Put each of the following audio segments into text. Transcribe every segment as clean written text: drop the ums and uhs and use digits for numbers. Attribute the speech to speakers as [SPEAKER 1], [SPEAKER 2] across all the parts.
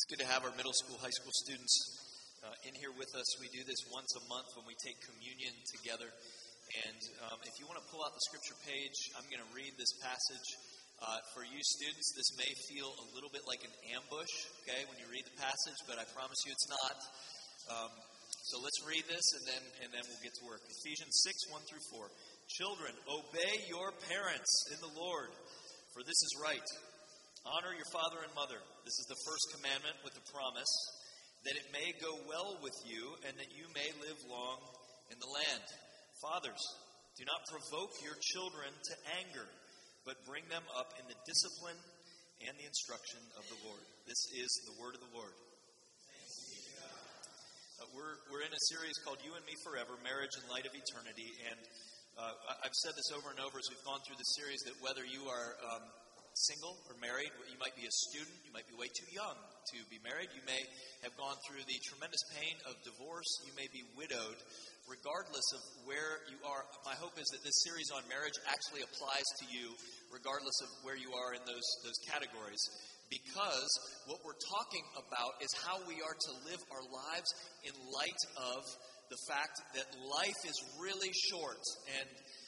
[SPEAKER 1] It's good to have our middle school, high school students in here with us. We do this once a month when we take communion together. And if you want to pull out the scripture page, I'm going to read this passage. For you students, this may feel a little bit like an ambush, okay, when you read the passage, but I promise you it's not. So let's read this, and then we'll get to work. Ephesians 6, 1 through 4. Children, obey your parents in the Lord, for this is right. Honor your father and mother. This is the first commandment with the promise that it may go well with you and that you may live long in the land. Fathers, do not provoke your children to anger, but bring them up in the discipline and the instruction of the Lord. This is the word of the Lord. We're in a series called You and Me Forever, Marriage in Light of Eternity. And I've said this over and over as we've gone through the series that whether you are single or married, you might be a student, you might be way too young to be married, you may have gone through the tremendous pain of divorce, you may be widowed. Regardless of where you are, my hope is that this series on marriage actually applies to you regardless of where you are in those categories. Because what we're talking about is how we are to live our lives in light of the fact that life is really short. And,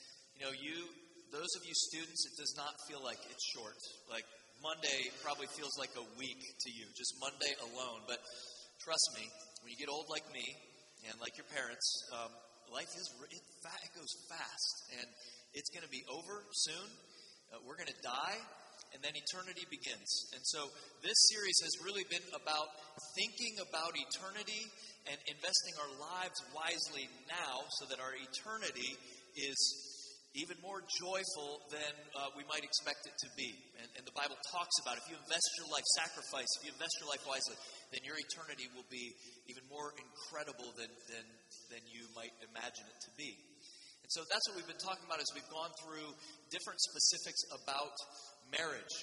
[SPEAKER 1] those of you students, it does not feel like it's short. Like Monday probably feels like a week to you, just Monday alone. But trust me, when you get old like me and like your parents, life it goes fast. And it's going to be over soon. We're going to die. And then eternity begins. And so this series has really been about thinking about eternity and investing our lives wisely now so that our eternity is even more joyful than we might expect it to be. And the Bible talks about if you invest your life, sacrifice, if you invest your life wisely, then your eternity will be even more incredible than you might imagine it to be. And so that's what we've been talking about as we've gone through different specifics about marriage.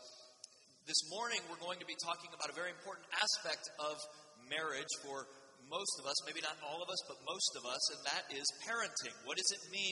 [SPEAKER 1] This morning we're going to be talking about a very important aspect of marriage for most of us, maybe not all of us, but most of us, and that is parenting. What does it mean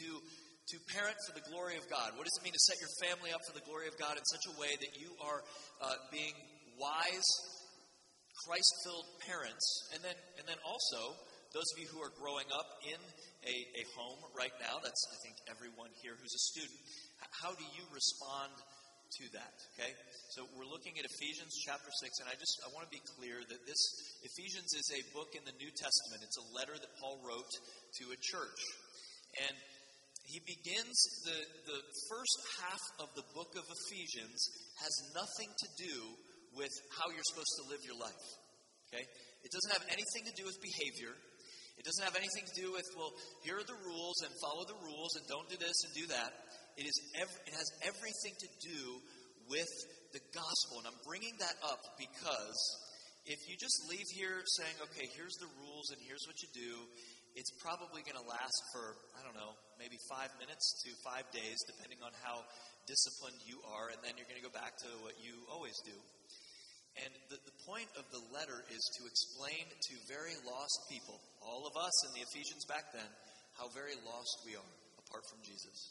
[SPEAKER 1] to parent for the glory of God? What does it mean to set your family up for the glory of God in such a way that you are being wise, Christ-filled parents? And then also, those of you who are growing up in a home right now, that's, I think, everyone here who's a student, how do you respond to that? Okay? So we're looking at Ephesians chapter 6, and I want to be clear that this Ephesians is a book in the New Testament. It's a letter that Paul wrote to a church. And he begins the first half of the book of Ephesians has nothing to do with how you're supposed to live your life. Okay? It doesn't have anything to do with behavior. It doesn't have anything to do with, well, here are the rules and follow the rules and don't do this and do that. It has everything to do with the gospel. And I'm bringing that up because if you just leave here saying, okay, here's the rules and here's what you do, it's probably going to last for, I don't know, maybe 5 minutes to 5 days, depending on how disciplined you are. And then you're going to go back to what you always do. And the point of the letter is to explain to very lost people, all of us in the Ephesians back then, how very lost we are apart from Jesus.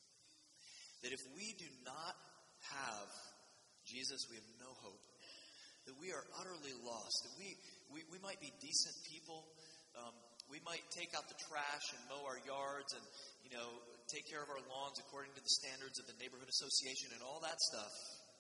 [SPEAKER 1] That if we do not have Jesus, we have no hope. That we are utterly lost. That we might be decent people. We might take out the trash and mow our yards and, take care of our lawns according to the standards of the neighborhood association and all that stuff.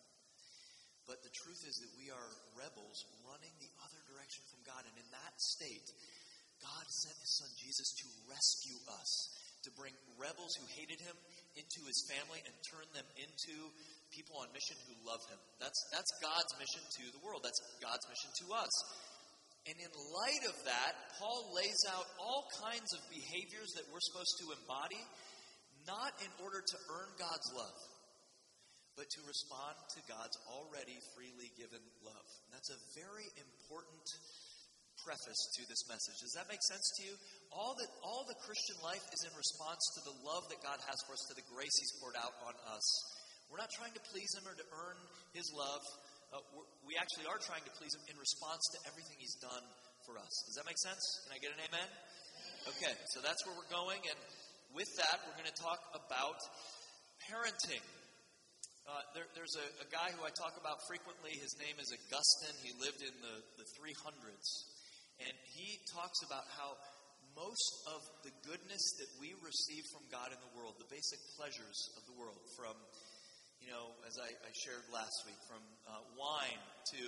[SPEAKER 1] But the truth is that we are rebels running the other direction from God. And in that state, God sent His Son Jesus to rescue us, to bring rebels who hated Him into His family and turn them into people on mission who love Him. That's God's mission to the world. That's God's mission to us. And in light of that, Paul lays out all kinds of behaviors that we're supposed to embody, not in order to earn God's love, but to respond to God's already freely given love. And that's a very important preface to this message. Does that make sense to you? All the Christian life is in response to the love that God has for us, to the grace He's poured out on us. We're not trying to please Him or to earn His love. We actually are trying to please Him in response to everything He's done for us. Does that make sense? Can I get an amen? Okay, so that's where we're going. And with that, we're going to talk about parenting. There's a guy who I talk about frequently. His name is Augustine. He lived in the 300s. And he talks about how most of the goodness that we receive from God in the world, the basic pleasures of the world, from, as I shared last week, from wine to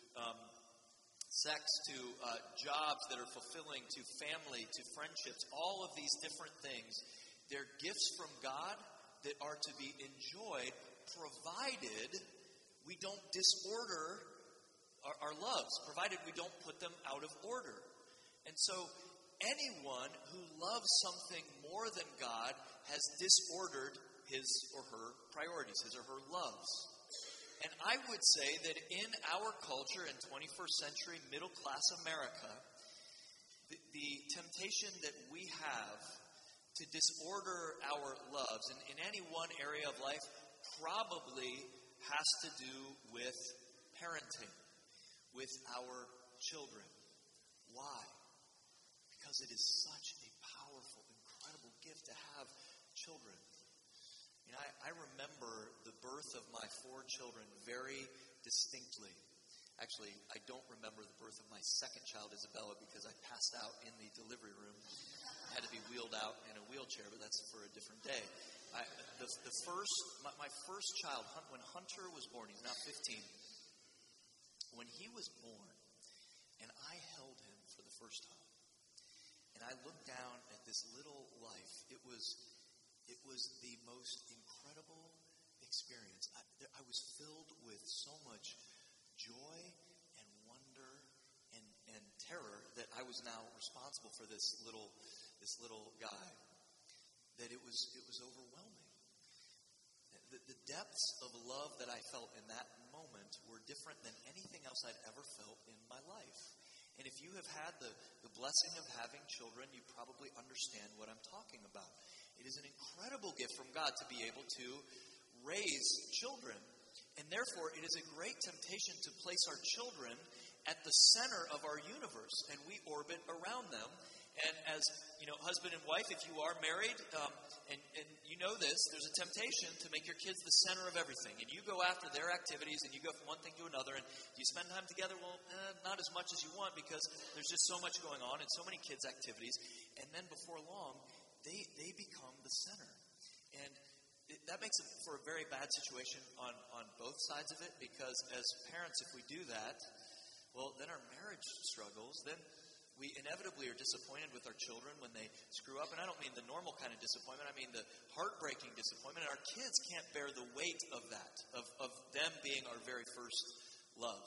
[SPEAKER 1] sex to jobs that are fulfilling to family to friendships, all of these different things, they're gifts from God that are to be enjoyed provided we don't disorder our loves, provided we don't put them out of order. And so anyone who loves something more than God has disordered his or her priorities, his or her loves. And I would say that in our culture, in 21st century middle-class America, the temptation that we have to disorder our loves in any one area of life probably has to do with parenting, with our children. Why? Because it is such a powerful, incredible gift to have children. I remember the birth of my 4 children very distinctly. Actually, I don't remember the birth of my second child, Isabella, because I passed out in the delivery room. I had to be wheeled out in a wheelchair, but that's for a different day. My first child, when Hunter was born, he's now 15. When he was born, and I held him for the first time, and I looked down at this little life, it was the most incredible experience. I was filled with so much joy and wonder and terror that I was now responsible for this little guy, that it was overwhelming. The depths of love that I felt in that moment were different than anything else I'd ever felt in my life. And if you have had the blessing of having children, you probably understand what I'm talking about. It is an incredible gift from God to be able to raise children. And therefore, it is a great temptation to place our children at the center of our universe, and we orbit around them. And as, husband and wife, if you are married, and you know this, there's a temptation to make your kids the center of everything. And you go after their activities, and you go from one thing to another, and do you spend time together? Well, not as much as you want, because there's just so much going on and so many kids' activities. And then before long, they become the center. And that makes it for a very bad situation on both sides of it, because as parents, if we do that, well, then our marriage struggles. Then we inevitably are disappointed with our children when they screw up. And I don't mean the normal kind of disappointment. I mean the heartbreaking disappointment. And our kids can't bear the weight of that, of them being our very first loves.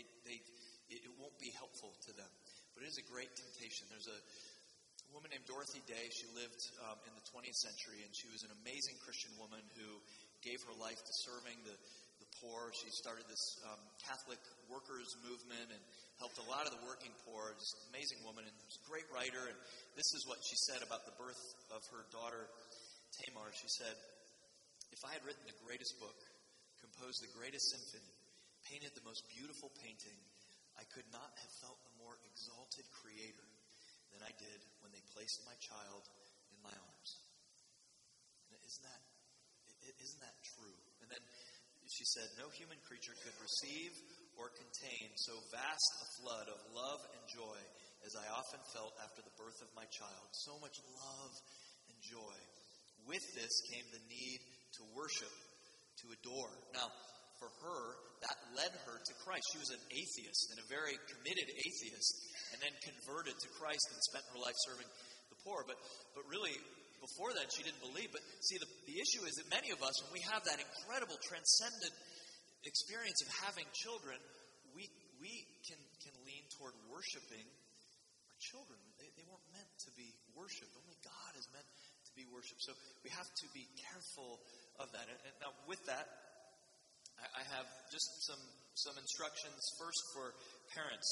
[SPEAKER 1] It won't be helpful to them. But it is a great temptation. There's a woman named Dorothy Day. She lived in the 20th century, and she was an amazing Christian woman who gave her life to serving the poor. She started this Catholic workers movement and helped a lot of the working poor. Just an amazing woman, and was a great writer. And this is what she said about the birth of her daughter Tamar. She said, "If I had written the greatest book, composed the greatest symphony, painted the most beautiful painting, I could not have felt a more exalted creator than I did when they placed my child in my arms." And isn't that true? And then she said, "No human creature could receive or contain so vast a flood of love and joy as I often felt after the birth of my child." So much love and joy. With this came the need to worship, to adore. Now, for her, that led her to Christ. She was an atheist, and a very committed atheist, and then converted to Christ and spent her life serving the poor. But really, before that, she didn't believe. But see, the issue is that many of us, when we have that incredible, transcendent experience of having children, we can lean toward worshiping our children. They weren't meant to be worshipped. Only God is meant to be worshipped. So we have to be careful of that. And now, with that, I have just some instructions first for parents.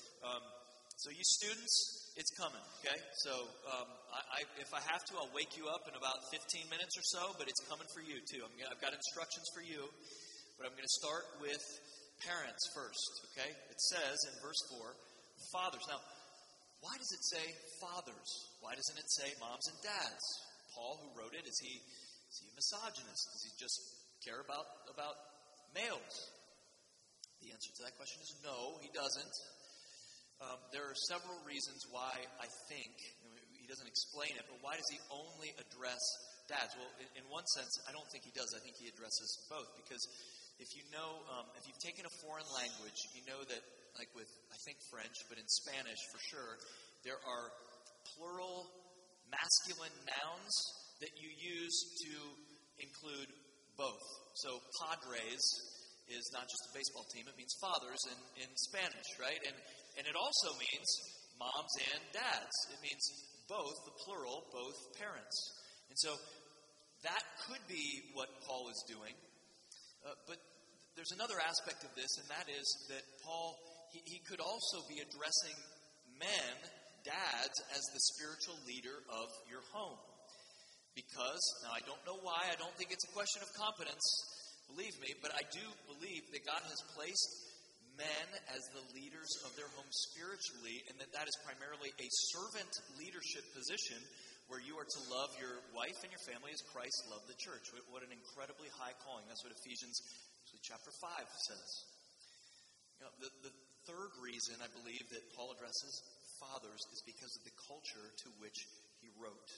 [SPEAKER 1] So you students, it's coming, okay? So if I have to, I'll wake you up in about 15 minutes or so, but it's coming for you too. I've got instructions for you, but I'm going to start with parents first, okay? It says in verse 4, fathers. Now, why does it say fathers? Why doesn't it say moms and dads? Paul, who wrote it, is he a misogynist? Is he just care about males? The answer to that question is no, he doesn't. There are several reasons why I think, he doesn't explain it, but why does he only address dads? Well, in one sense, I don't think he does. I think he addresses both. Because if you know, if you've taken a foreign language, you know that, like with, I think French, but in Spanish for sure, there are plural masculine nouns that you use to include both. So padres is not just a baseball team, it means fathers in Spanish, right? And it also means moms and dads. It means both, the plural, both parents. And so that could be what Paul is doing. But there's another aspect of this, and that is that Paul, he could also be addressing men, dads, as the spiritual leader of your home. Because, now I don't know why, I don't think it's a question of competence, believe me, but I do believe that God has placed men as the leaders of their home spiritually, and that is primarily a servant leadership position where you are to love your wife and your family as Christ loved the church. What an incredibly high calling. That's what Ephesians chapter 5 says. You know, the third reason I believe that Paul addresses fathers is because of the culture to which he wrote.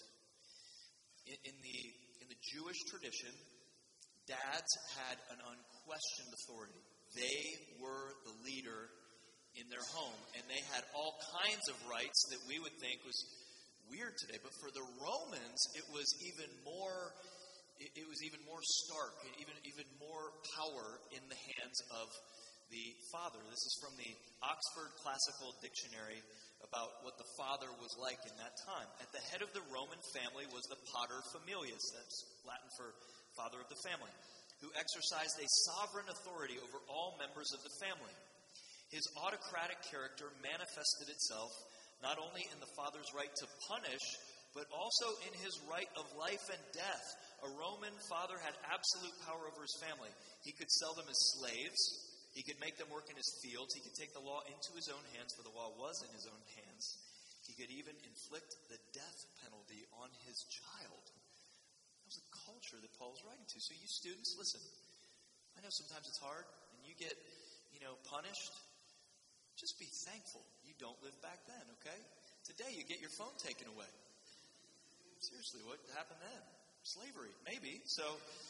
[SPEAKER 1] In the Jewish tradition, dads had an unquestioned authority. They were the leader in their home, and they had all kinds of rights that we would think was weird today. But for the Romans, it was even more stark, even more power in the hands of the father. This is from the Oxford Classical Dictionary about what the father was like in that time. At the head of the Roman family was the pater familias, that's Latin for father of the family, who exercised a sovereign authority over all members of the family. His autocratic character manifested itself not only in the father's right to punish, but also in his right of life and death. A Roman father had absolute power over his family. He could sell them as slaves. He could make them work in his fields. He could take the law into his own hands, for the law was in his own hands. He could even inflict the death penalty on his child. That was the culture that Paul was writing to. So you students, listen. I know sometimes it's hard, and you get, punished. Just be thankful you don't live back then, okay? Today you get your phone taken away. Seriously, what happened then? Slavery, maybe. So,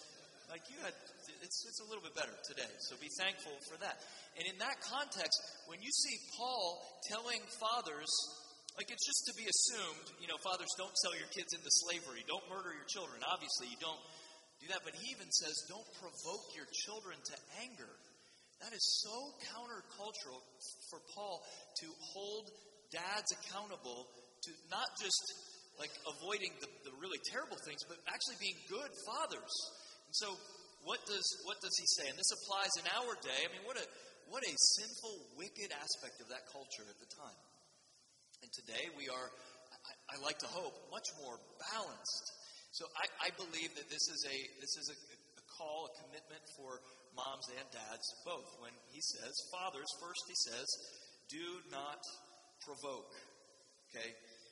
[SPEAKER 1] it's a little bit better today. So be thankful for that. And in that context, when you see Paul telling fathers, it's just to be assumed, fathers, don't sell your kids into slavery. Don't murder your children. Obviously, you don't do that. But he even says, don't provoke your children to anger. That is so countercultural for Paul to hold dads accountable to not just avoiding the really terrible things, but actually being good fathers. And so what does he say? And this applies in our day. I mean, what a sinful, wicked aspect of that culture at the time. And today we are, I like to hope, much more balanced. So I believe that this is a call, a commitment for moms and dads, both. When he says, fathers, first he says, do not provoke. Okay?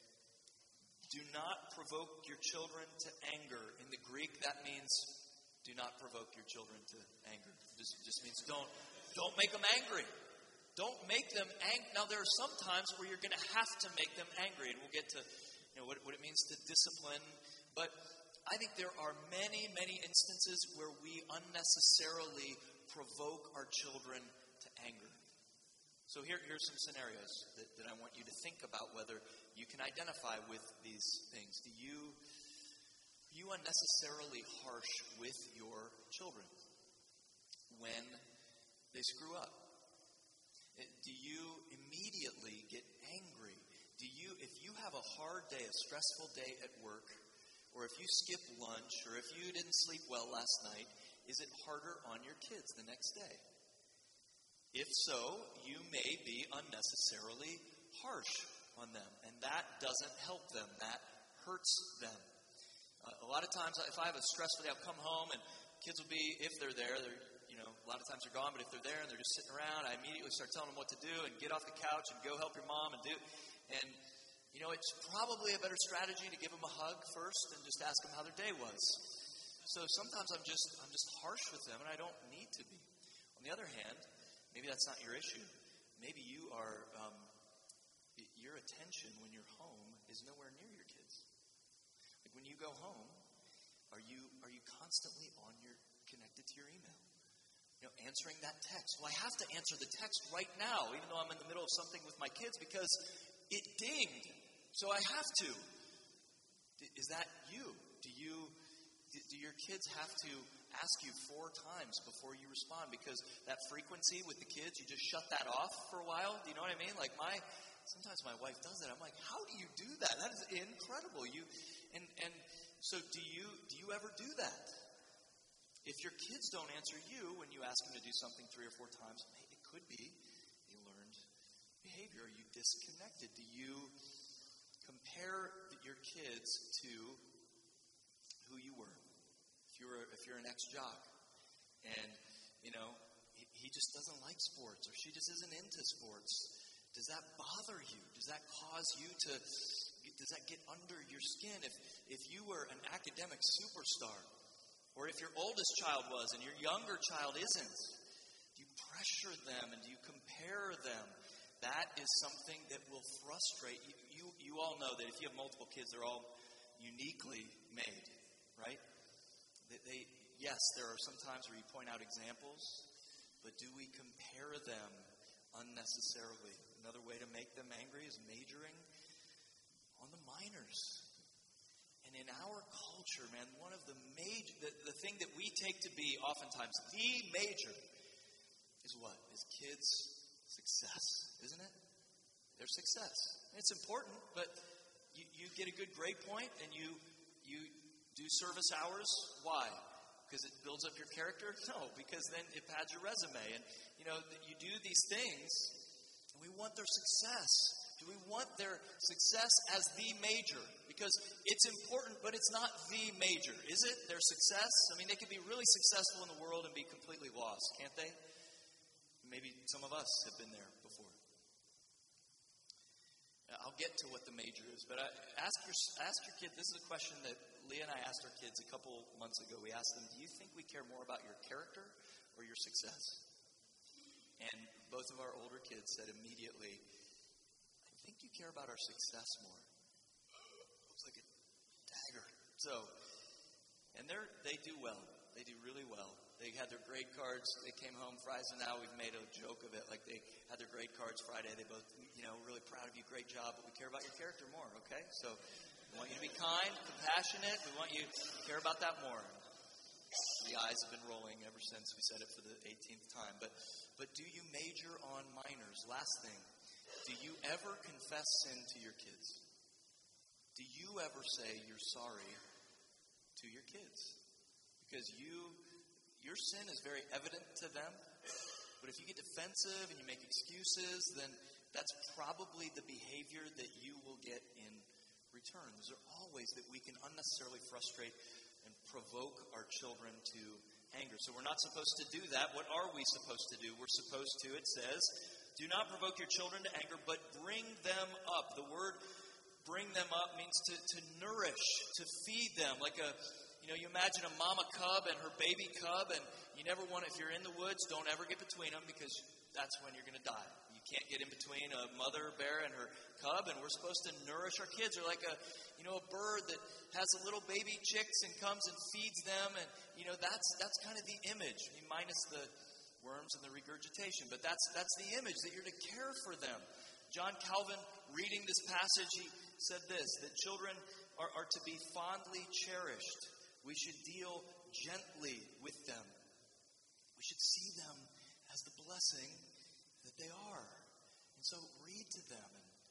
[SPEAKER 1] Do not provoke your children to anger. In the Greek, that means do not provoke your children to anger. It just means don't make them angry. Don't make them angry. Now, there are some times where you're going to have to make them angry, and we'll get to what it means to discipline. But I think there are many, many instances where we unnecessarily provoke our children to anger. So here's some scenarios that I want you to think about whether you can identify with these things. Are you unnecessarily harsh with your children when they screw up? Do you immediately get angry? If you have a hard day, a stressful day at work, or if you skip lunch, or if you didn't sleep well last night, is it harder on your kids the next day? If so, you may be unnecessarily harsh on them, and that doesn't help them. That hurts them. A lot of times, if I have a stressful day, I'll come home, and kids will be, if they're there, a lot of times they're gone, but if they're there and they're just sitting around, I immediately start telling them what to do and get off the couch and go help your mom and do. And, it's probably a better strategy to give them a hug first and just ask them how their day was. So sometimes I'm just harsh with them, and I don't need to be. On the other hand, maybe that's not your issue. Maybe you are, your attention when you're home is nowhere near your kids. Like when you go home, are you constantly connected to your email? Answering that text. Well, I have to answer the text right now, even though I'm in the middle of something with my kids, because it dinged. So I have to. Is that you? Do your kids have to ask you 4 times before you respond? Because that frequency with the kids, you just shut that off for a while. Do you know what I mean? Like sometimes my wife does that. I'm like, how do you do that? That is incredible. So do you ever do that? If your kids don't answer you when you ask them to do something 3 or 4 times, it could be a learned behavior. Are you disconnected? Do you compare your kids to who you were? If you're an ex-jock and, he just doesn't like sports or she just isn't into sports, does that bother you? Does that cause you does that get under your skin? If you were an academic superstar, or if your oldest child was and your younger child isn't, do you pressure them and do you compare them? That is something that will frustrate you. You all know that if you have multiple kids, they're all uniquely made, right? Yes, there are some times where you point out examples, but do we compare them unnecessarily? Another way to make them angry is majoring on the minors. And in our culture, man, one of the the thing that we take to be oftentimes the major is what? Is kids' success, isn't it? Their success. It's important, but you get a good grade point and you do service hours. Why? Because it builds up your character? No, because then it pads your resume. And, you do these things, and we want their success. Do we want their success as the major? Because it's important, but it's not the major, is it? Their success? I mean, they can be really successful in the world and be completely lost, can't they? Maybe some of us have been there before. I'll get to what the major is, but ask your kid. This is a question that Leah and I asked our kids a couple months ago. We asked them, do you think we care more about your character or your success? And both of our older kids said immediately, I think you care about our success more. It was like a dagger. And they do well. They do really well. They had their grade cards. They came home Friday, and now we've made a joke of it. Like they had their grade cards Friday. They both, really proud of you. Great job. But we care about your character more, okay? So we want you to be kind, compassionate. We want you to care about that more. The eyes have been rolling ever since we said it for the 18th time. But do you major on minors? Last thing. Do you ever confess sin to your kids? Do you ever say you're sorry to your kids? Because your sin is very evident to them. But if you get defensive and you make excuses, then that's probably the behavior that you will get in return. Those are all ways that we can unnecessarily frustrate and provoke our children to anger. So we're not supposed to do that. What are we supposed to do? We're supposed to, it says, do not provoke your children to anger, but bring them up. The word bring them up means to nourish, to feed them. Like you imagine a mama cub and her baby cub, and you never want, if you're in the woods, don't ever get between them because that's when you're going to die. You can't get in between a mother bear and her cub, and we're supposed to nourish our kids. Or like a bird that has a little baby chicks and comes and feeds them, and that's kind of the image. I mean, minus the worms and the regurgitation, but that's the image, that you're to care for them. John Calvin, reading this passage, he said this, that children are to be fondly cherished. We should deal gently with them. We should see them as the blessing that they are. And so read to them.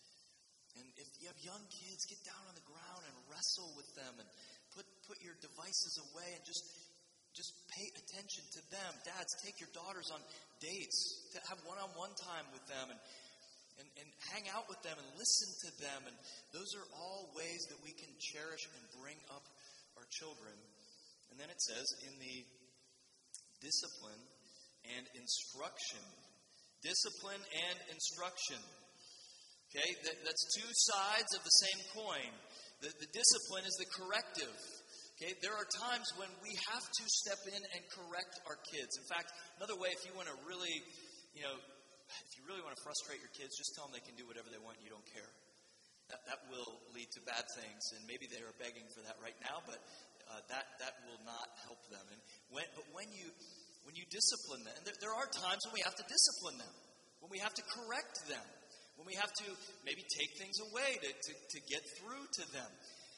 [SPEAKER 1] And if you have young kids, get down on the ground and wrestle with them and put your devices away and just pay attention to them. Dads, take your daughters on dates to have one-on-one time with them and hang out with them and listen to them. And those are all ways that we can cherish and bring up our children. And then it says in the discipline and instruction. Discipline and instruction. Okay, that's two sides of the same coin. The discipline is the corrective. Okay, there are times when we have to step in and correct our kids. In fact, another way, if you want to really, if you really want to frustrate your kids, just tell them they can do whatever they want and you don't care. That will lead to bad things, and maybe they are begging for that right now, but that will not help them. And when you discipline them, and there are times when we have to discipline them, when we have to correct them, when we have to maybe take things away to get through to them.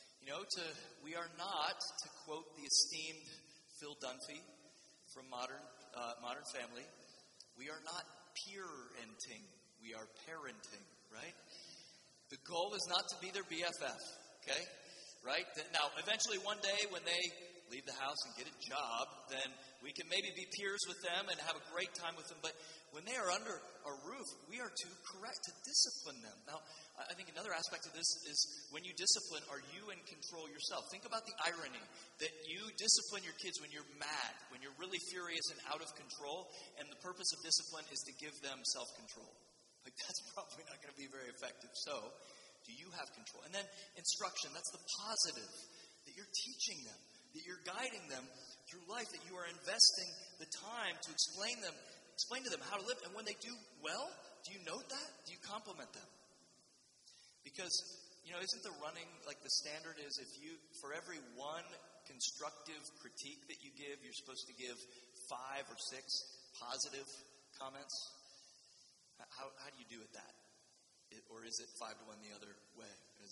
[SPEAKER 1] We are not, to quote the esteemed Phil Dunphy from Modern Family, we are not peer-enting, we are parenting, right? The goal is not to be their BFF, okay? Right? Now, eventually one day when they leave the house and get a job, then we can maybe be peers with them and have a great time with them. But when they are under a roof, we are to discipline them. Now, I think another aspect of this is when you discipline, are you in control yourself? Think about the irony that you discipline your kids when you're mad, when you're really furious and out of control, and the purpose of discipline is to give them self-control. Like, that's probably not going to be very effective. So, do you have control? And then instruction, that's the positive, that you're teaching them, that you're guiding them through life, that you are investing the time to explain to them how to live. And when they do well, do you note that? Do you compliment them? Because, isn't the running, like the standard is for every one constructive critique that you give, you're supposed to give 5 or 6 positive comments? How do you do with that? Or is it 5 to 1 the other way?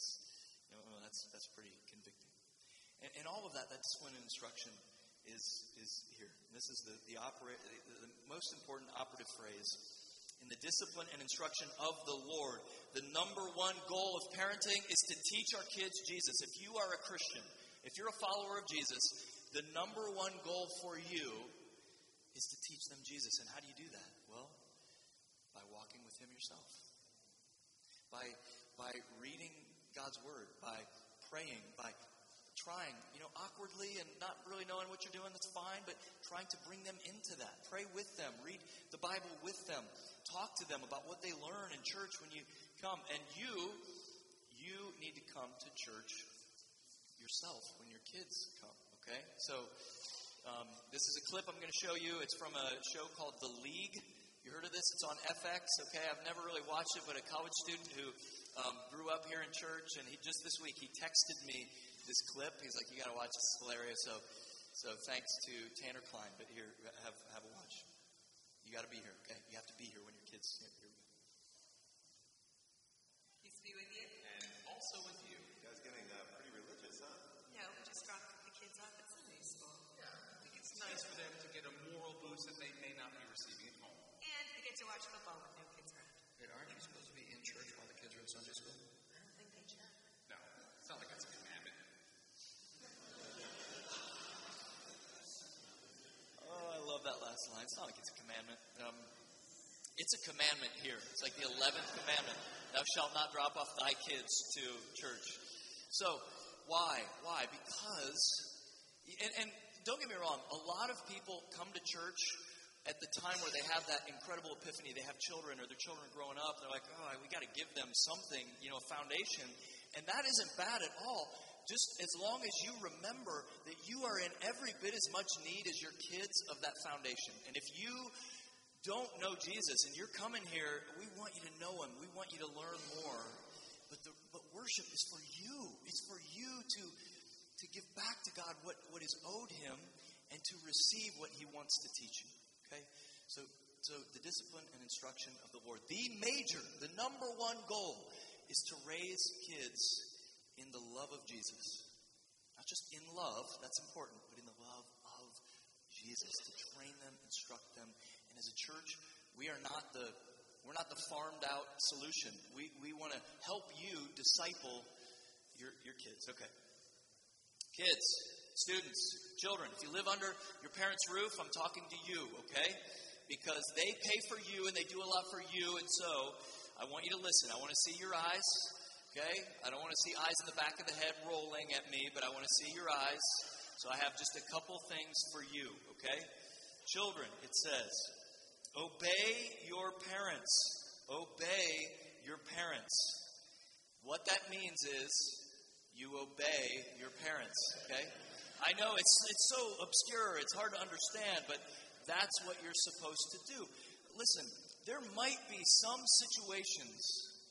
[SPEAKER 1] That's pretty convicting. And all of that discipline and instruction is here. And this is the most important operative phrase. In the discipline and instruction of the Lord, the number one goal of parenting is to teach our kids Jesus. If you are a Christian, if you're a follower of Jesus, the number one goal for you is to teach them Jesus. And how do you do that? Well, by walking with Him yourself. By reading God's Word, by praying, by trying, awkwardly and not really knowing what you're doing, that's fine, but trying to bring them into that. Pray with them. Read the Bible with them. Talk to them about what they learn in church when you come. And you need to come to church yourself when your kids come, okay? So, this is a clip I'm going to show you. It's from a show called The League. You heard of this? It's on FX, okay? I've never really watched it, but a college student who grew up here in church, and this week he texted me this clip. He's like, you got to watch this. It's hilarious. So thanks to Tanner Klein, but here, have a watch. You got to be here, okay? You have to be here when your kids here.
[SPEAKER 2] Peace be with you.
[SPEAKER 3] And also with you. You guys getting pretty religious, huh?
[SPEAKER 2] No, we just dropped the kids off at Sunday school.
[SPEAKER 3] Yeah. I think it's nice for them to get a moral boost that they may not be receiving at home.
[SPEAKER 2] And they get to watch football with no kids around.
[SPEAKER 3] Wait, aren't you supposed to be in church while the kids are in Sunday school?
[SPEAKER 2] I don't think they should.
[SPEAKER 3] No, it's not like that's a commandment.
[SPEAKER 1] Oh, I love that last line. It's not like it's a commandment. It's a commandment here. It's like the 11th commandment. Thou shalt not drop off thy kids to church. So, why? Why? Because, and don't get me wrong, a lot of people come to church at the time where they have that incredible epiphany. They have children, or their children are growing up. They're like, we got to give them something, a foundation. And that isn't bad at all. Just as long as you remember that you are in every bit as much need as your kids of that foundation. And if you don't know Jesus and you're coming here, we want you to know Him. We want you to learn more. But worship is for you. It's for you to give back to God what is owed Him and to receive what He wants to teach you. Okay? So the discipline and instruction of the Lord. The number one goal is to raise kids in the love of Jesus. Not just in love, that's important, but in the love of Jesus. To train them, instruct them. And as a church, we're not the farmed out solution. We want to help you disciple your kids. Okay. Kids, students, children, if you live under your parents' roof, I'm talking to you, okay? Because they pay for you and they do a lot for you, and so I want you to listen. I want to see your eyes, okay? I don't want to see eyes in the back of the head rolling at me, but I want to see your eyes. So I have just a couple things for you, okay? Children, it says, obey your parents. Obey your parents. What that means is you obey your parents, okay? I know it's so obscure, it's hard to understand, but that's what you're supposed to do. Listen, there might be some situations,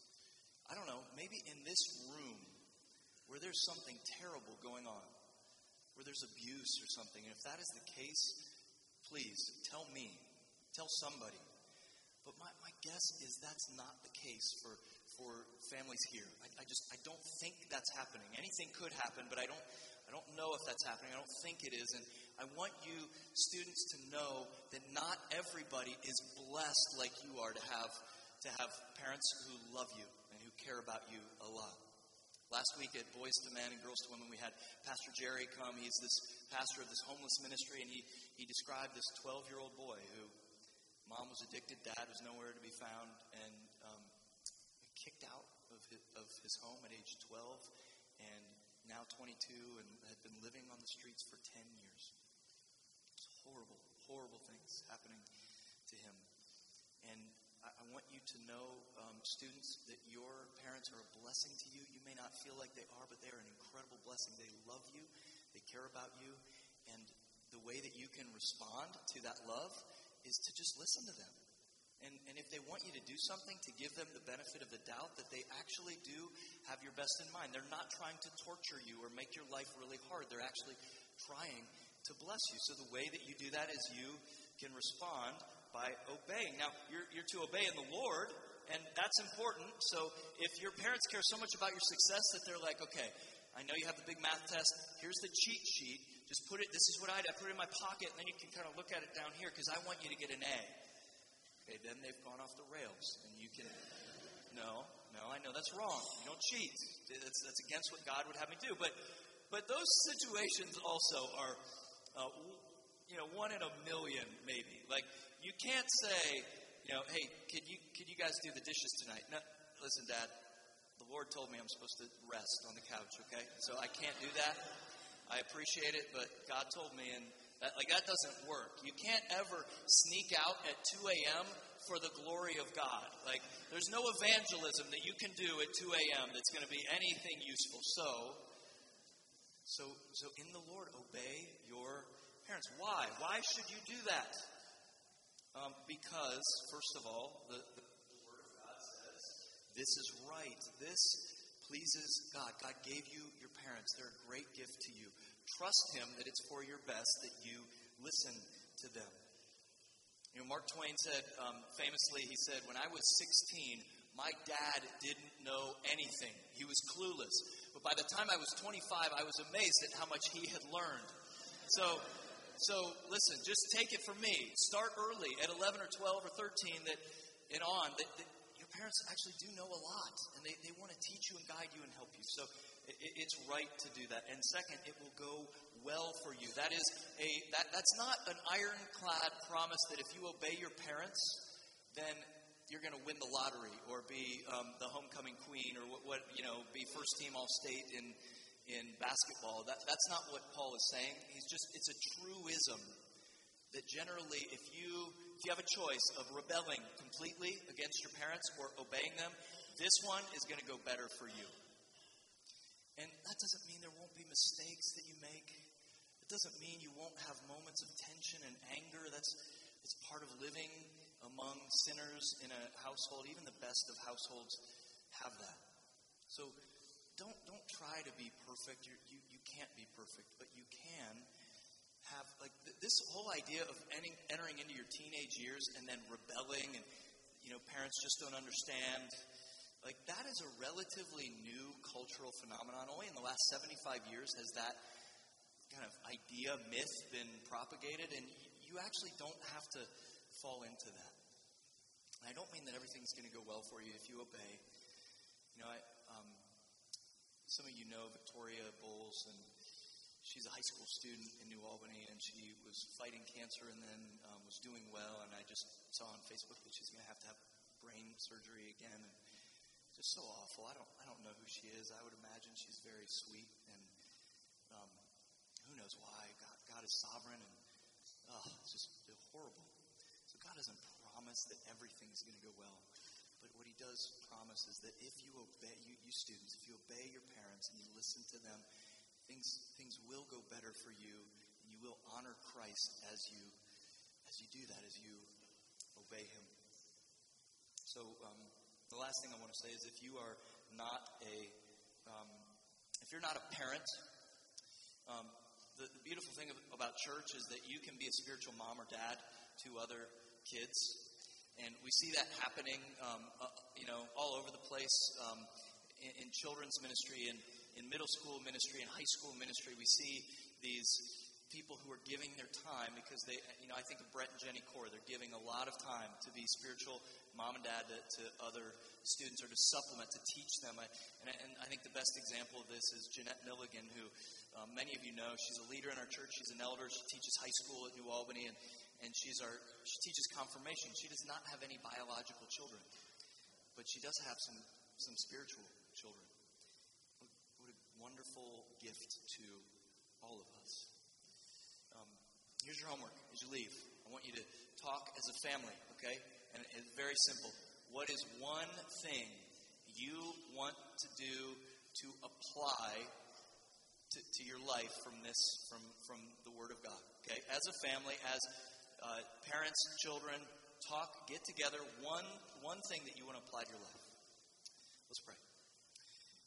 [SPEAKER 1] I don't know, maybe in this room, where there's something terrible going on, where there's abuse or something. And if that is the case, please tell me, tell somebody. But my guess is that's not the case for families here. I don't think that's happening. Anything could happen, but I don't know if that's happening. I don't think it is. And I want you students to know that not everybody is blessed like you are to have parents who love you and who care about you a lot. Last week at Boys to Men and Girls to Women, we had Pastor Jerry come. He's this pastor of this homeless ministry, and he described this 12-year-old boy who mom was addicted, dad was nowhere to be found, and kicked out of his home at age 12, and now 22, and had been living on the streets for 10 years. It's horrible, horrible things happening to him. And I want you to know, students, that your parents are a blessing to you. You may not feel like they are, but they are an incredible blessing. They love you. They care about you. And the way that you can respond to that love is to just listen to them. And if they want you to do something, to give them the benefit of the doubt that they actually do have your best in mind. They're not trying to torture you or make your life really hard. They're actually trying to bless you. So the way that you do that is you can respond by obeying. Now, you're to obey in the Lord, and that's important. So if your parents care so much about your success that they're like, okay, I know you have the big math test. Here's the cheat sheet. Just put it, this is what I put it in my pocket, and then you can kind of look at it down here because I want you to get an A. Okay, then they've gone off the rails, and you can, no, I know that's wrong. You don't cheat. That's against what God would have me do. But those situations also are, one in a million maybe. Like, you can't say, hey, could you guys do the dishes tonight? No, listen, Dad, the Lord told me I'm supposed to rest on the couch, okay? So I can't do that. I appreciate it, but God told me, and that doesn't work. You can't ever sneak out at 2 a.m. for the glory of God. Like, there's no evangelism that you can do at 2 a.m. that's going to be anything useful. So in the Lord, obey your parents. Why? Why should you do that? Because, first of all, the Word of God says, this is right. This pleases God. God gave you your parents. They're a great gift to you. Trust Him that it's for your best that you listen to them. Mark Twain said, famously, he said, when I was 16, my dad didn't know anything. He was clueless. But by the time I was 25, I was amazed at how much he had learned. So listen, just take it from me. Start early at 11 or 12 or 13 that your parents actually do know a lot. And they want to teach you and guide you and help you. So it's right to do that. And second, it will go well for you. That's not an ironclad promise that if you obey your parents, then you're going to win the lottery or be the homecoming queen or be first team All-State in basketball. That's not what Paul is saying. It's a truism that generally if you have a choice of rebelling completely against your parents or obeying them, this one is going to go better for you. And that doesn't mean there won't be mistakes that you make. It doesn't mean you won't have moments of tension and anger. It's part of living among sinners in a household. Even the best of households have that. So don't try to be perfect. You can't be perfect, but you can have this whole idea of entering into your teenage years and then rebelling and parents just don't understand. That is a relatively new cultural phenomenon. Only in the last 75 years has that kind of idea, myth been propagated, and you actually don't have to fall into that. And I don't mean that everything's going to go well for you if you obey. Some of you know Victoria Bowles, and she's a high school student in New Albany, and she was fighting cancer and then was doing well, and I just saw on Facebook that she's going to have brain surgery again, and just so awful. I don't know who she is. I would imagine she's very sweet, and who knows why. God is sovereign, and it's just horrible. So God doesn't promise that everything's going to go well. But what He does promise is that if you obey, you students, if you obey your parents and you listen to them, things will go better for you, and you will honor Christ as you do that, as you obey Him. So the last thing I want to say is, if you are not if you're not a parent, the beautiful thing about church is that you can be a spiritual mom or dad to other kids, and we see that happening, all over the place in children's ministry, in middle school ministry, in high school ministry. We see these people who are giving their time because they, I think of Brett and Jenny Core. They're giving a lot of time to be spiritual mom and dad to other students, or to supplement, to teach them. And I think the best example of this is Jeanette Milligan, who many of you know. She's a leader in our church. She's an elder. She teaches high school at New Albany, and she teaches confirmation. She does not have any biological children, but she does have some spiritual children. What a wonderful gift to all of us. Here's your homework as you leave. I want you to talk as a family, okay? And it's very simple. What is one thing you want to do to apply to your life from the Word of God? Okay? As a family, as parents, children, get together one thing that you want to apply to your life. Let's pray.